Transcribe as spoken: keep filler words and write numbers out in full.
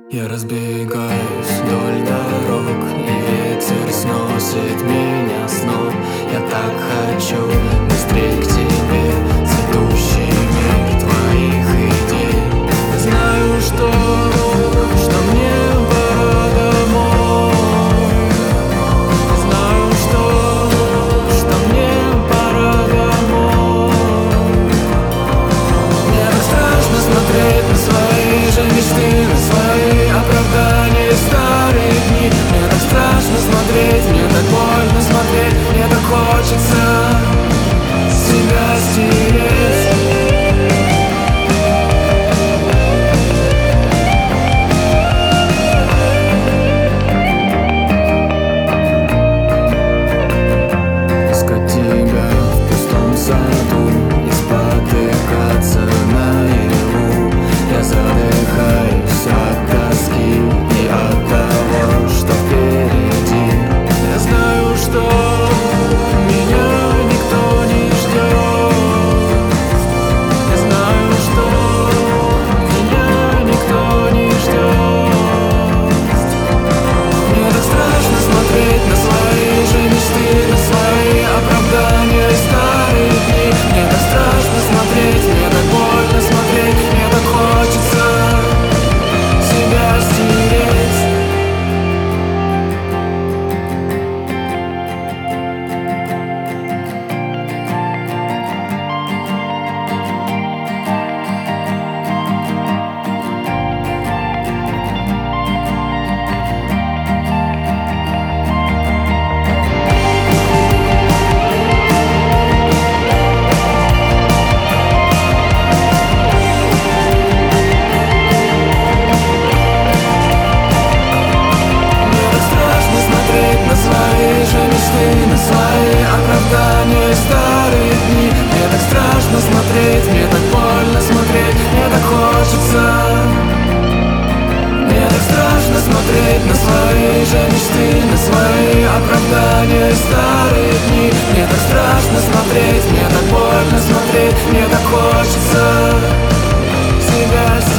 Я разбегаюсь вдоль дорог, и ветер сносит меня с ног. Я так хочу быстрее к тебе, цветущий мир твоих идей. Знаю, что, что мне пора домой. Знаю, что, что мне пора домой. Мне так страшно смотреть на свои же мечты, на свои оправдания старые дни. Мне так страшно смотреть, мне так больно смотреть, мне так хочется себя стереть. Искать тебя в пустом саду и спотыкаться наяву. Я задыхаюсь от тоски и от того, что впереди. Я знаю, что меня никто не ждет. Я знаю, что меня никто не ждет. Мне так страшно смотреть на свои же мечты, на свои оправдания старые дни. Мне так страшно смотреть, мне так больно смотреть, мне так хочется себя стереть. На свои оправдания старые дни. Мне так страшно смотреть, мне так больно смотреть, мне так хочется. Мне так страшно смотреть на свои же мечты, на свои оправдания старые дни. Мне так страшно смотреть, мне так больно смотреть, мне так хочется себя